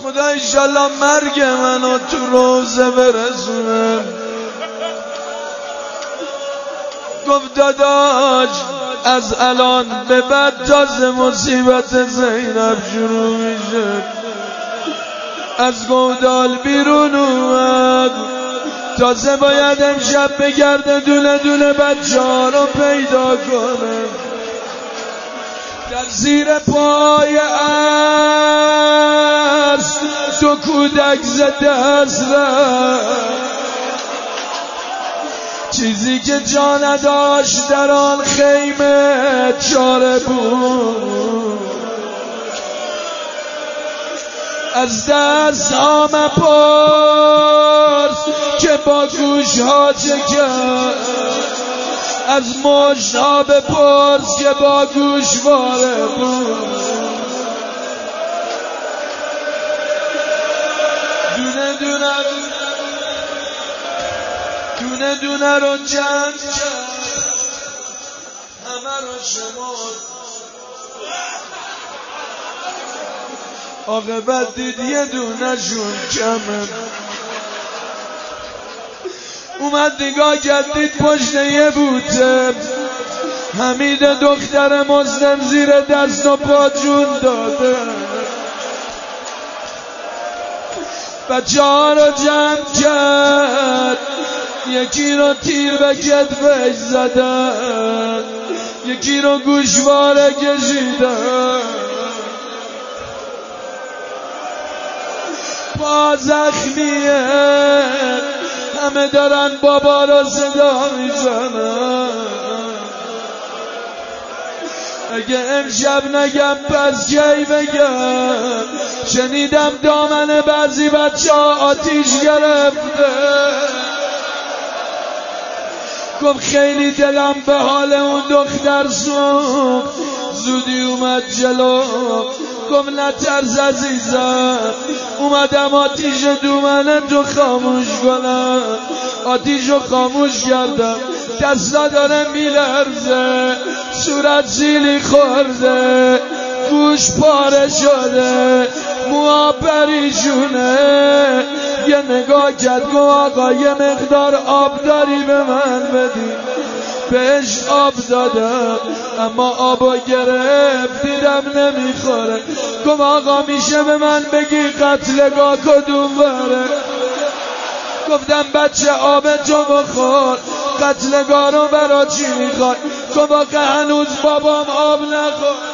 خدا انشالله مرگ منو تو روزه برسونم. گفت داداش از الان به بعد تازه مصیبت زینب شروع میشه. از گودال بیرون اومد، تازه باید امشب بگرده دونه دونه بچه ها رو پیدا کنه. در زیر پای اسب دو کودک زده از چیزی که جا نداشت در آن خیمه چاره بود. از دست ها مپرس که با گوش ها چه کرد، از مشت ها بپرس که با گوشواره بود. دونه دونه رو جمع کرد، همه رو شمرد. عاقبت دید یه دونه شون کمه. اومد نگاه کرد دید پشت یه بوته حمید دختر مسلم زیر دست و پا جون داده. بچه ها رو جمع کرد، یکی رو تیر به کتفش زدن، یکی رو گوشواره کشیدن. پا زخمیه، همه دارن بابا رو صدا میزنن. اگه امشب نگم پس کی بگم؟ شنیدم دامن بعضی بچه ها آتیش گرفته. گفت خیلی دلم به حال اون دختر سوخت، زودی اومد جلو. گفت نترس عزیزم، اومدم آتیش دومنه تو خاموش کنم. آتیشو خاموش کردم، دستا داره میلرزه، صورت سیلی خورده، گوش پاره شده، موها پریشونه. یه نگاه کرد گفت آقا یه مقدار آب داری به من بدی؟ بهش آب دادم اما آبو گرفت دیدم نمیخوره. گفت آقا میشه به من بگی قتلگاه کدوم بره؟ گفتم بچه آب تو بخور، قتلگاه رو برا چی میخوای؟ گفت آقا هنوز بابام آب نخور.